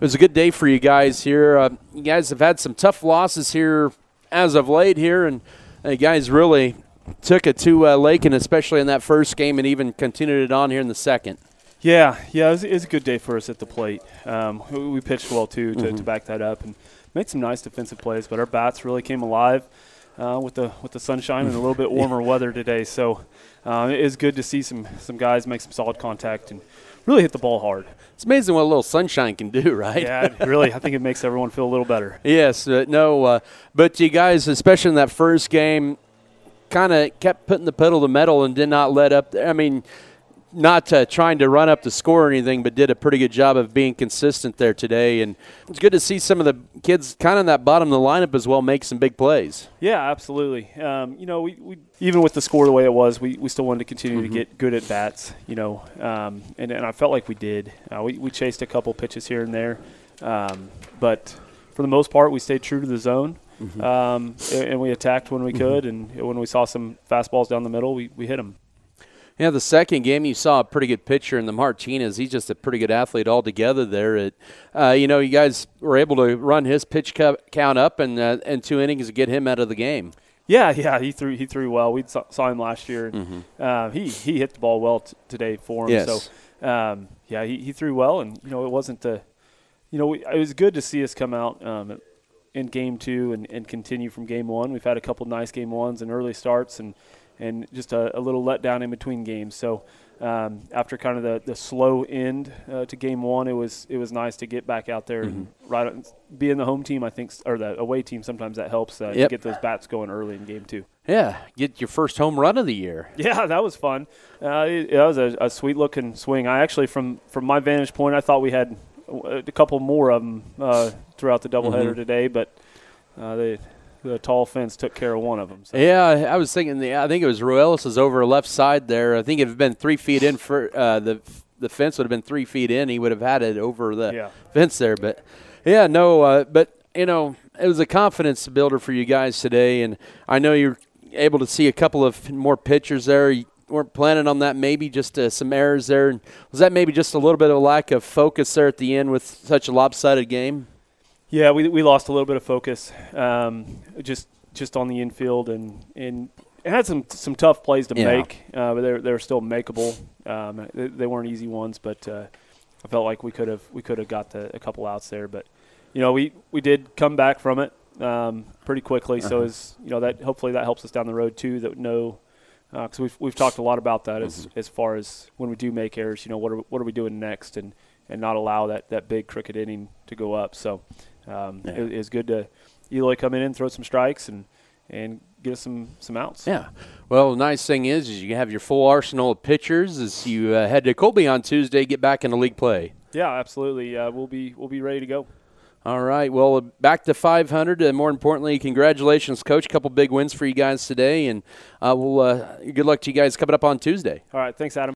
was a good day for you guys here. You guys have had some tough losses here as of late here, and you guys really took it to Lakin, especially in that first game, and even continued it on here in the second. Yeah, it was a good day for us at the plate. We pitched well, too, to back that up and made some nice defensive plays, but our bats really came alive with the sunshine and a little bit warmer weather today. So it is good to see some guys make some solid contact and really hit the ball hard. It's amazing what a little sunshine can do, right? Yeah, really. I think it makes everyone feel a little better. Yes, but you guys, especially in that first game, kind of kept putting the pedal to the metal and did not let up. I mean, not trying to run up the score or anything, but did a pretty good job of being consistent there today. And it's good to see some of the kids kind of in that bottom of the lineup as well make some big plays. Yeah, absolutely. We even with the score the way it was, we still wanted to continue to get good at bats, and I felt like we did. We chased a couple pitches here and there, but for the most part, we stayed true to the zone, and we attacked when we could, and when we saw some fastballs down the middle, we hit them. Yeah, the second game you saw a pretty good pitcher in the Martinez. He's just a pretty good athlete altogether there. You guys were able to run his pitch count up and 2 innings to get him out of the game. Yeah, he threw well. We saw him last year. He hit the ball well today for him. Yes. So, he threw well, and it wasn't it was good to see us come out in game 2 and continue from game 1. We've had a couple nice game 1s and early starts and just a little letdown in between games. So after kind of the slow end to game 1, it was nice to get back out there and being the home team, I think, or the away team. Sometimes that helps to get those bats going early in game 2. Yeah, get your first home run of the year. Yeah, that was fun. It was a sweet looking swing. I actually, from my vantage point, I thought we had a couple more of them throughout the doubleheader today, but the tall fence took care of one of them. So. Yeah, I was thinking. I think it was Ruelas' over left side there. I think if it had been 3 feet in for the fence would have been 3 feet in. He would have had it over the fence there. But it was a confidence builder for you guys today. And I know you're able to see a couple of more pitchers there. You weren't planning on that. Maybe just some errors there. And was that maybe just a little bit of a lack of focus there at the end with such a lopsided game? Yeah, we lost a little bit of focus, just on the infield, and it had some tough plays to make, but they were still makeable. They weren't easy ones, but I felt like we could have got a couple outs there. But we did come back from it pretty quickly. So that hopefully that helps us down the road too. Because we've talked a lot about that as far as when we do make errors. What are we doing next, and not allow that big crooked inning to go up. So. It's good to Eloy come in and throw some strikes and get us some outs. Yeah. Well, the nice thing is you have your full arsenal of pitchers as you head to Colby on Tuesday, get back into league play. Yeah, absolutely. We'll be ready to go. All right. Well, back to 500. And more importantly, congratulations, Coach. A couple big wins for you guys today. And good luck to you guys coming up on Tuesday. All right. Thanks, Adam.